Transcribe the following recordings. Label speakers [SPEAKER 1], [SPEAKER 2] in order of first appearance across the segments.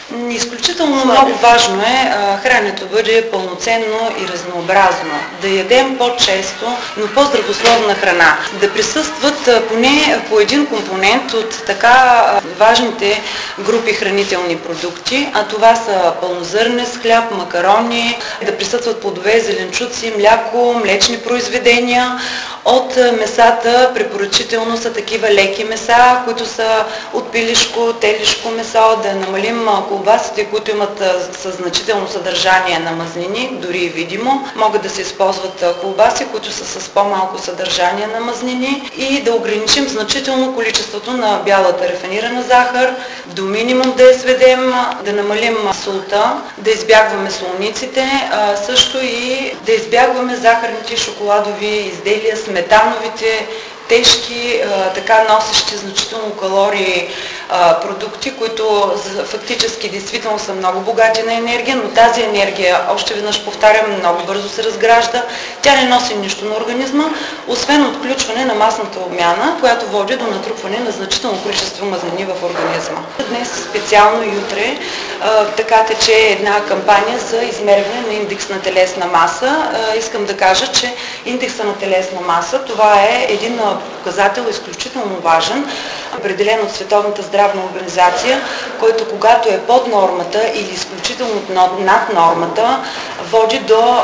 [SPEAKER 1] Изключително много важно е храненето да бъде пълноценно и разнообразно. Да ядем по-често, но по-здравословна храна. Да присъстват поне по един компонент от така важните групи хранителни продукти, а това са пълнозърнест хляб, макарони, да присъстват плодове, зеленчуци, мляко, млечни произведения. От месата препоръчително са такива леки меса, които са от пилешко, телешко месо, да намалим колбасите, които имат със значително съдържание на мазнини, дори и видимо. Могат да се използват колбаси, които са с по-малко съдържание на мазнини и да ограничим значително количеството на бялата рафинирана захар, до минимум да я сведем, да намалим солта, да избягваме солниците, също и да избягваме захарните и шоколадови изделия, сметановите, тежки, така носещи значително калории продукти, които фактически действително са много богати на енергия, но тази енергия, още веднъж повтарям, много бързо се разгражда. Тя не носи нищо на организма, освен отключване на масната обмяна, която води до натрупване на значително количество мазнини в организма. Днес специално и утре така тече една кампания за измерване на индекс на телесна маса. Искам да кажа, че индекса на телесна маса, това е един показател изключително важен, определен от Световната здравна организация, който когато е под нормата или изключително над нормата, води до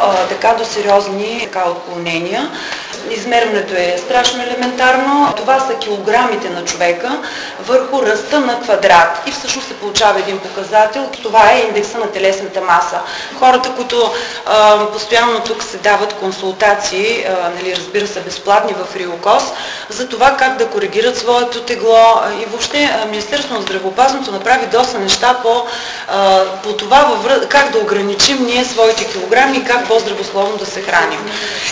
[SPEAKER 1] сериозни отклонения. Измерването е страшно елементарно. Това са килограмите на човека върху ръста на квадрат. И всъщност се получава един показател. Това е индекса на телесната маса. Хората, които постоянно тук се дават консултации, разбира се, безплатни в Риокос, за това как да коригират своето тегло и въобще Министерството на здравеопазването направи доста неща по това как да ограничим ние своите килограми и как по-здравословно да се храним.